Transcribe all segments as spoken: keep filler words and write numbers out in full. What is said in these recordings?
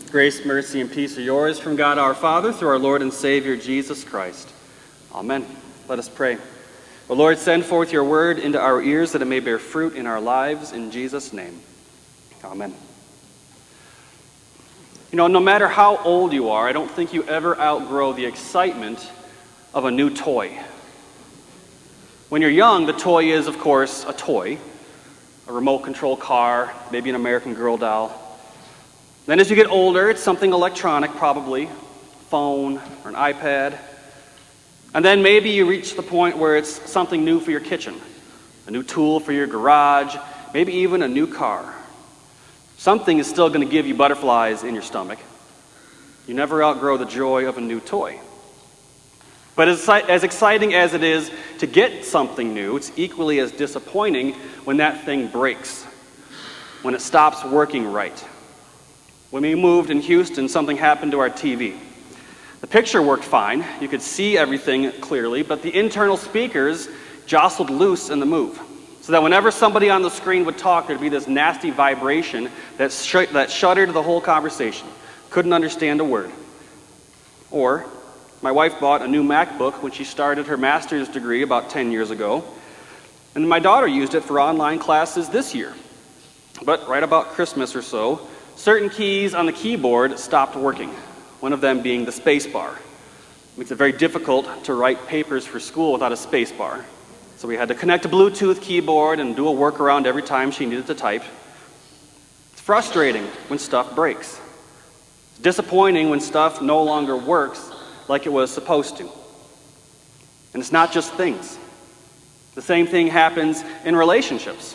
Grace, mercy, and peace are yours from God our Father through our Lord and Savior Jesus Christ. Amen. Let us pray. O Lord, send forth your word into our ears that it may bear fruit in our lives. In Jesus' name. Amen. You know, no matter how old you are, I don't think you ever outgrow the excitement of a new toy. When you're young, the toy is, of course, a toy. A remote control car, maybe an American Girl doll. Then as you get older, it's something electronic, probably, phone or an iPad. And then maybe you reach the point where it's something new for your kitchen, a new tool for your garage, maybe even a new car. Something is still going to give you butterflies in your stomach. You never outgrow the joy of a new toy. But as, as exciting as it is to get something new, it's equally as disappointing when that thing breaks, when it stops working right. When we moved in Houston, something happened to our T V. The picture worked fine. You could see everything clearly, but the internal speakers jostled loose in the move, so that whenever somebody on the screen would talk, there'd be this nasty vibration that, sh- that shuttered the whole conversation. Couldn't understand a word. Or, my wife bought a new MacBook when she started her master's degree about ten years ago, and my daughter used it for online classes this year. But right about Christmas or so, certain keys on the keyboard stopped working, one of them being the space bar. It makes it very difficult to write papers for school without a space bar. So we had to connect a Bluetooth keyboard and do a workaround every time she needed to type. It's frustrating when stuff breaks. It's disappointing when stuff no longer works like it was supposed to. And it's not just things. The same thing happens in relationships.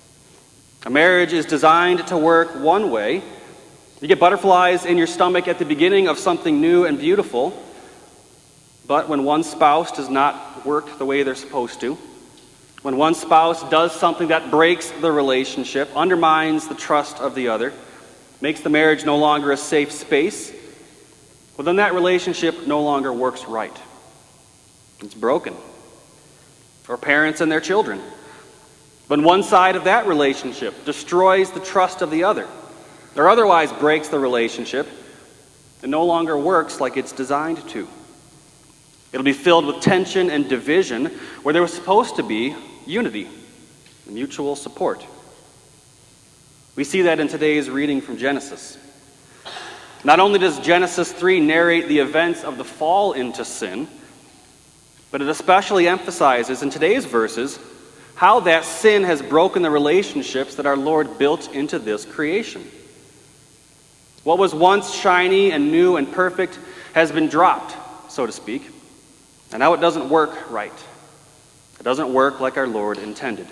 A marriage is designed to work one way. You get butterflies in your stomach at the beginning of something new and beautiful, but when one spouse does not work the way they're supposed to, when one spouse does something that breaks the relationship, undermines the trust of the other, makes the marriage no longer a safe space, well, then that relationship no longer works right. It's broken. For parents and their children. When one side of that relationship destroys the trust of the other, or otherwise breaks the relationship, it no longer works like it's designed to. It'll be filled with tension and division where there was supposed to be unity and mutual support. We see that in today's reading from Genesis. Not only does Genesis three narrate the events of the fall into sin, but it especially emphasizes in today's verses how that sin has broken the relationships that our Lord built into this creation. What was once shiny and new and perfect has been dropped, so to speak, and now it doesn't work right. It doesn't work like our Lord intended.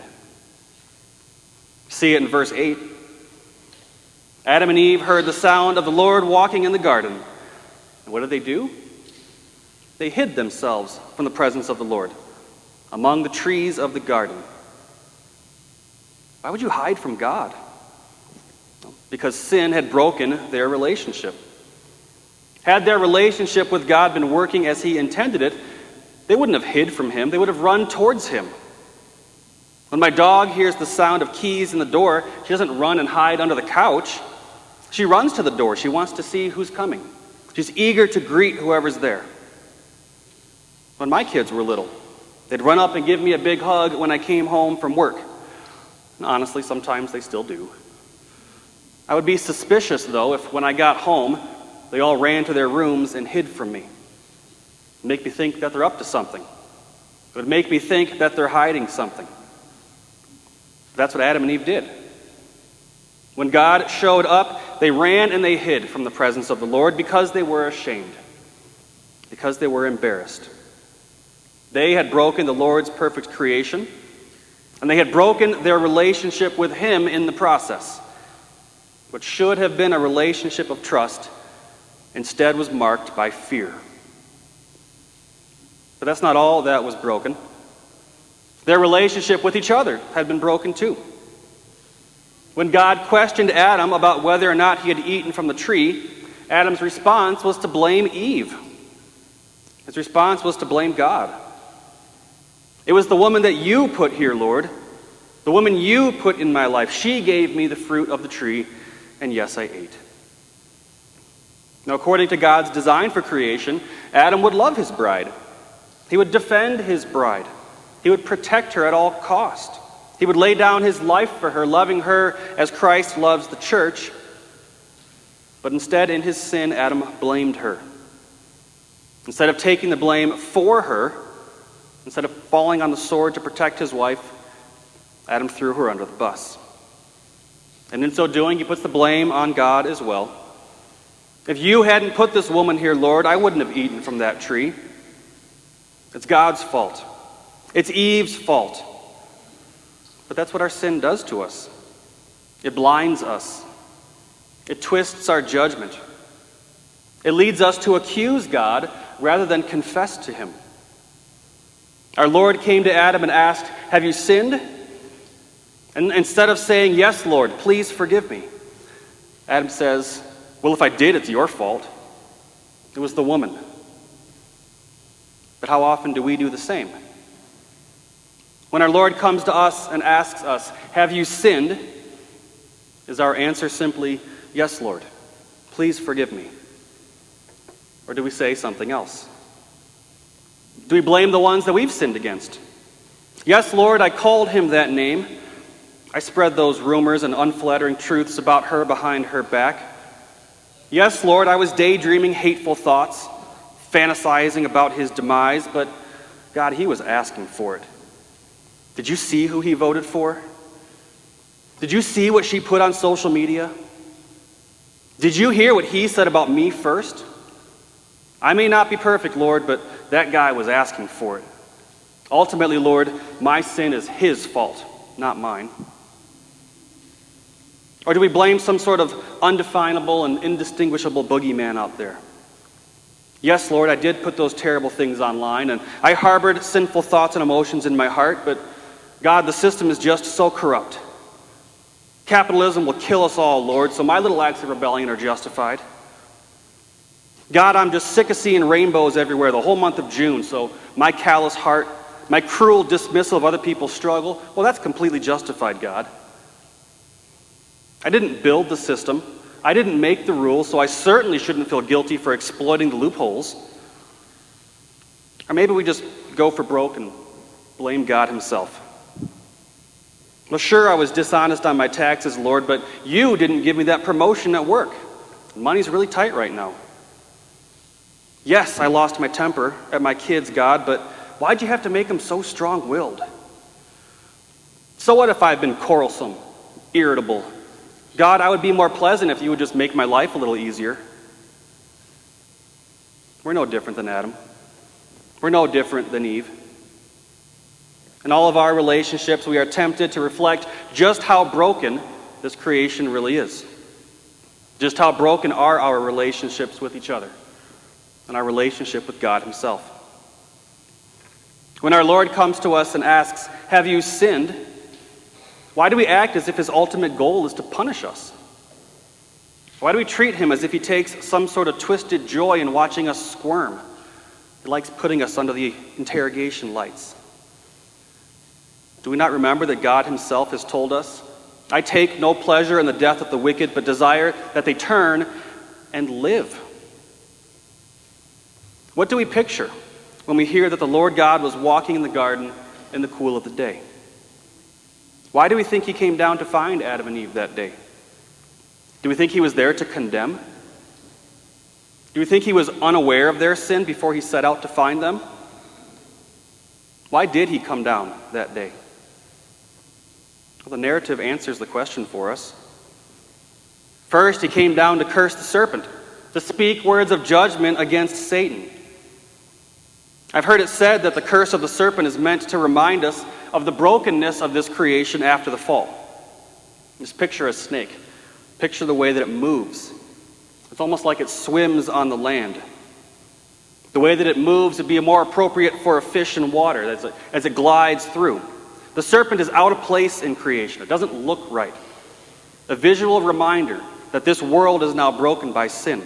See it in verse eight. Adam and Eve heard the sound of the Lord walking in the garden. And what did they do? They hid themselves from the presence of the Lord among the trees of the garden. Why would you hide from God? Because sin had broken their relationship. Had their relationship with God been working as He intended it, they wouldn't have hid from Him. They would have run towards Him. When my dog hears the sound of keys in the door, she doesn't run and hide under the couch. She runs to the door. She wants to see who's coming. She's eager to greet whoever's there. When my kids were little, they'd run up and give me a big hug when I came home from work. And honestly, sometimes they still do. I would be suspicious, though, if when I got home, they all ran to their rooms and hid from me. It would make me think that they're up to something. It would make me think that they're hiding something. That's what Adam and Eve did. When God showed up, they ran and they hid from the presence of the Lord because they were ashamed, because they were embarrassed. They had broken the Lord's perfect creation, and they had broken their relationship with Him in the process. What should have been a relationship of trust instead was marked by fear. But that's not all that was broken. Their relationship with each other had been broken too. When God questioned Adam about whether or not he had eaten from the tree, Adam's response was to blame Eve. His response was to blame God. It was the woman that you put here, Lord. The woman you put in my life. She gave me the fruit of the tree, and yes, I ate. Now, according to God's design for creation, Adam would love his bride. He would defend his bride. He would protect her at all cost. He would lay down his life for her, loving her as Christ loves the church. But instead, in his sin, Adam blamed her. Instead of taking the blame for her, instead of falling on the sword to protect his wife, Adam threw her under the bus. And in so doing, he puts the blame on God as well. If you hadn't put this woman here, Lord, I wouldn't have eaten from that tree. It's God's fault. It's Eve's fault. But that's what our sin does to us. It blinds us. It twists our judgment. It leads us to accuse God rather than confess to him. Our Lord came to Adam and asked, "Have you sinned?" And instead of saying, "Yes, Lord, please forgive me," Adam says, "Well, if I did, it's your fault. It was the woman." But how often do we do the same? When our Lord comes to us and asks us, "Have you sinned?" is our answer simply, "Yes, Lord, please forgive me"? Or do we say something else? Do we blame the ones that we've sinned against? "Yes, Lord, I called him that name. I spread those rumors and unflattering truths about her behind her back. Yes, Lord, I was daydreaming hateful thoughts, fantasizing about his demise, but God, he was asking for it. Did you see who he voted for? Did you see what she put on social media? Did you hear what he said about me first? I may not be perfect, Lord, but that guy was asking for it. Ultimately, Lord, my sin is his fault, not mine." Or do we blame some sort of undefinable and indistinguishable boogeyman out there? "Yes, Lord, I did put those terrible things online, and I harbored sinful thoughts and emotions in my heart, but God, the system is just so corrupt. Capitalism will kill us all, Lord, so my little acts of rebellion are justified. God, I'm just sick of seeing rainbows everywhere the whole month of June, so my callous heart, my cruel dismissal of other people's struggle, well, that's completely justified, God. I didn't build the system. I didn't make the rules, so I certainly shouldn't feel guilty for exploiting the loopholes." Or maybe we just go for broke and blame God himself. "Well, sure, I was dishonest on my taxes, Lord, but you didn't give me that promotion at work. Money's really tight right now. Yes, I lost my temper at my kids, God, but why'd you have to make them so strong-willed? So what if I've been quarrelsome, irritable? God, I would be more pleasant if you would just make my life a little easier." We're no different than Adam. We're no different than Eve. In all of our relationships, we are tempted to reflect just how broken this creation really is. Just how broken are our relationships with each other and our relationship with God himself. When our Lord comes to us and asks, "Have you sinned?" why do we act as if his ultimate goal is to punish us? Why do we treat him as if he takes some sort of twisted joy in watching us squirm? He likes putting us under the interrogation lights. Do we not remember that God himself has told us, "I take no pleasure in the death of the wicked, but desire that they turn and live"? What do we picture when we hear that the Lord God was walking in the garden in the cool of the day? Why do we think he came down to find Adam and Eve that day? Do we think he was there to condemn? Do we think he was unaware of their sin before he set out to find them? Why did he come down that day? Well, the narrative answers the question for us. First, he came down to curse the serpent, to speak words of judgment against Satan. I've heard it said that the curse of the serpent is meant to remind us of the brokenness of this creation after the fall. Just picture a snake. Picture the way that it moves. It's almost like it swims on the land. The way that it moves would be more appropriate for a fish in water as it, as it glides through. The serpent is out of place in creation. It doesn't look right. A visual reminder that this world is now broken by sin.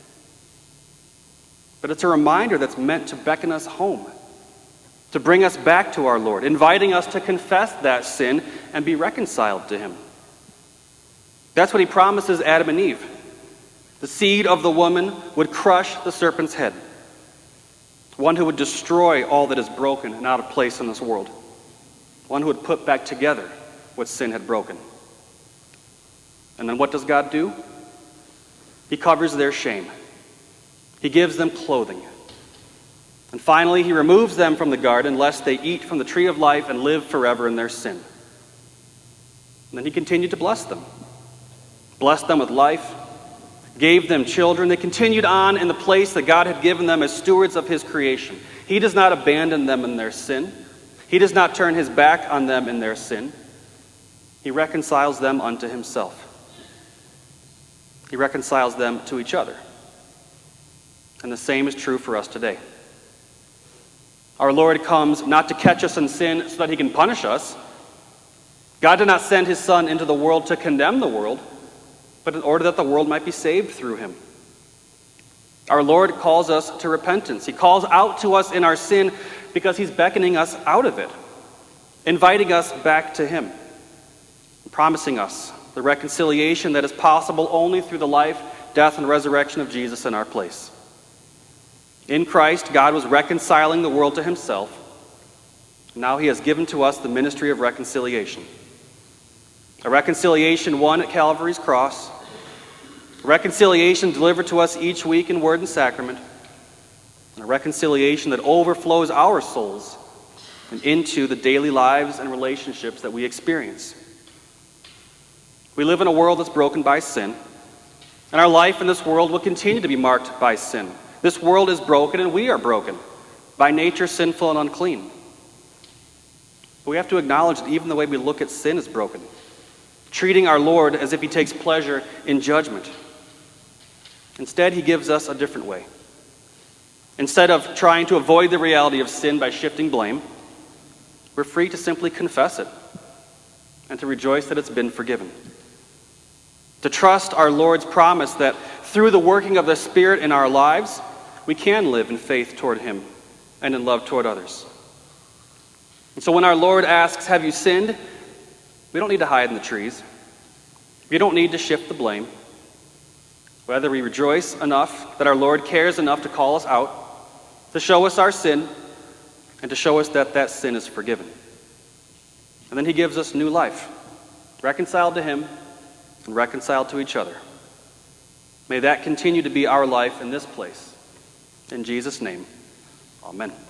But it's a reminder that's meant to beckon us home, to bring us back to our Lord, inviting us to confess that sin and be reconciled to him. That's what he promises Adam and Eve. The seed of the woman would crush the serpent's head, one who would destroy all that is broken and out of place in this world, one who would put back together what sin had broken. And then what does God do? He covers their shame. He gives them clothing. And finally, he removes them from the garden lest they eat from the tree of life and live forever in their sin. And then he continued to bless them. Blessed them with life, gave them children. They continued on in the place that God had given them as stewards of his creation. He does not abandon them in their sin. He does not turn his back on them in their sin. He reconciles them unto himself. He reconciles them to each other. And the same is true for us today. Our Lord comes not to catch us in sin so that he can punish us. God did not send his Son into the world to condemn the world, but in order that the world might be saved through him. Our Lord calls us to repentance. He calls out to us in our sin because he's beckoning us out of it, inviting us back to him, promising us the reconciliation that is possible only through the life, death, and resurrection of Jesus in our place. In Christ, God was reconciling the world to himself. Now he has given to us the ministry of reconciliation. A reconciliation won at Calvary's cross. A reconciliation delivered to us each week in word and sacrament. And a reconciliation that overflows our souls and into the daily lives and relationships that we experience. We live in a world that's broken by sin, and our life in this world will continue to be marked by sin. This world is broken, and we are broken, by nature sinful and unclean. But we have to acknowledge that even the way we look at sin is broken, treating our Lord as if he takes pleasure in judgment. Instead, he gives us a different way. Instead of trying to avoid the reality of sin by shifting blame, we're free to simply confess it and to rejoice that it's been forgiven. To trust our Lord's promise that through the working of the Spirit in our lives, we can live in faith toward him and in love toward others. And so when our Lord asks, have you sinned? We don't need to hide in the trees. We don't need to shift the blame. Whether we rejoice enough that our Lord cares enough to call us out, to show us our sin, and to show us that that sin is forgiven. And then he gives us new life, reconciled to him and reconciled to each other. May that continue to be our life in this place. In Jesus' name, amen.